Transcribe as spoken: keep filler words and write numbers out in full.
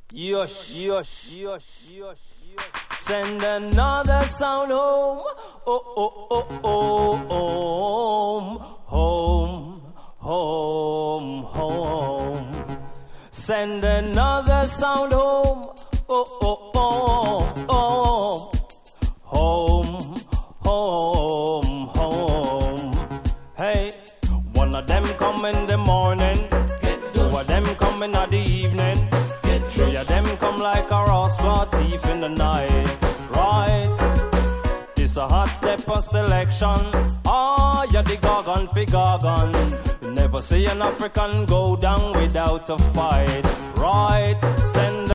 Yosh, yosh, yosh, yosh, yosh. Send another sound home. Oh, oh, oh, oh, home, home, home, home. Send another sound home. Oh, oh, oh, oh, home, home, home. Hey, one of them come in the morning, two of them come in the evening, three of them come like a rascal thief in the night. Right, it's a hot step of selection. Ah, you're the gargan fi gargan. You never see an African go down without a fight. Right, send